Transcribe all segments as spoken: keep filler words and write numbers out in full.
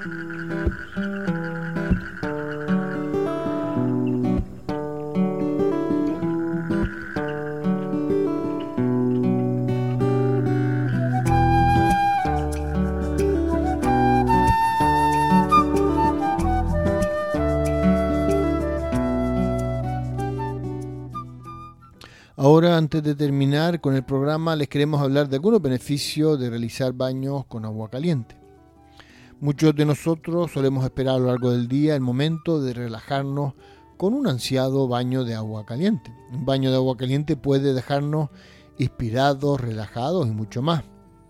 Ahora, antes de terminar con el programa, les queremos hablar de algunos beneficios de realizar baños con agua caliente. Muchos de nosotros solemos esperar a lo largo del día el momento de relajarnos con un ansiado baño de agua caliente. Un baño de agua caliente puede dejarnos inspirados, relajados y mucho más.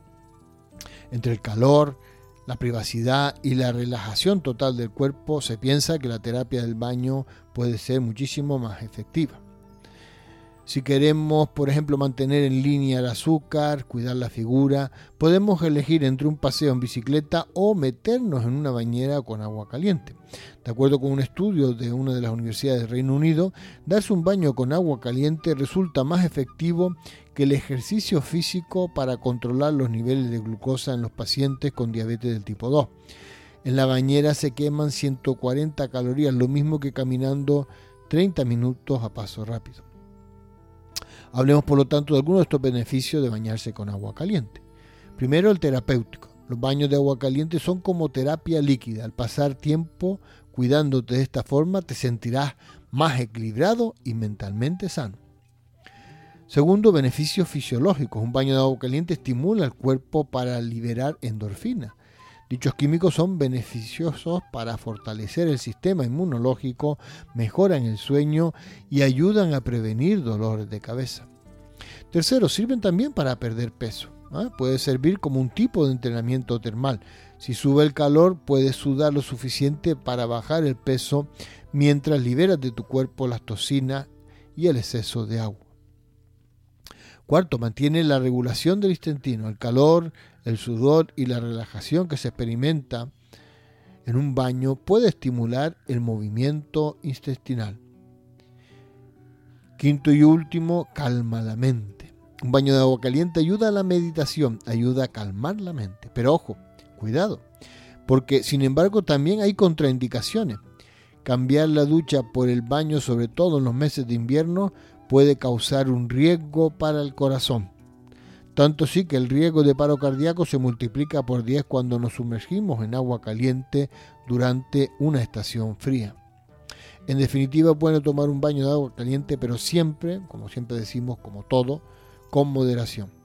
Entre el calor, la privacidad y la relajación total del cuerpo, se piensa que la terapia del baño puede ser muchísimo más efectiva. Si queremos, por ejemplo, mantener en línea el azúcar, cuidar la figura, podemos elegir entre un paseo en bicicleta o meternos en una bañera con agua caliente. De acuerdo con un estudio de una de las universidades del Reino Unido, darse un baño con agua caliente resulta más efectivo que el ejercicio físico para controlar los niveles de glucosa en los pacientes con diabetes del tipo dos. En la bañera se queman ciento cuarenta calorías, lo mismo que caminando treinta minutos a paso rápido. Hablemos, por lo tanto, de algunos de estos beneficios de bañarse con agua caliente. Primero, el terapéutico. Los baños de agua caliente son como terapia líquida. Al pasar tiempo cuidándote de esta forma, te sentirás más equilibrado y mentalmente sano. Segundo, beneficios fisiológicos. Un baño de agua caliente estimula al cuerpo para liberar endorfinas. Dichos químicos son beneficiosos para fortalecer el sistema inmunológico, mejoran el sueño y ayudan a prevenir dolores de cabeza. Tercero, sirven también para perder peso. ¿eh? Puede servir como un tipo de entrenamiento termal. Si sube el calor, puedes sudar lo suficiente para bajar el peso mientras liberas de tu cuerpo las toxinas y el exceso de agua. Cuarto, mantiene la regulación del intestino. El calor, el sudor y la relajación que se experimenta en un baño puede estimular el movimiento intestinal. Quinto y último, calma la mente. Un baño de agua caliente ayuda a la meditación, ayuda a calmar la mente. Pero ojo, cuidado, porque sin embargo también hay contraindicaciones. Cambiar la ducha por el baño, sobre todo en los meses de invierno, puede causar un riesgo para el corazón. Tanto sí que el riesgo de paro cardíaco se multiplica por diez cuando nos sumergimos en agua caliente durante una estación fría. En definitiva, es bueno tomar un baño de agua caliente, pero siempre, como siempre decimos, como todo, con moderación.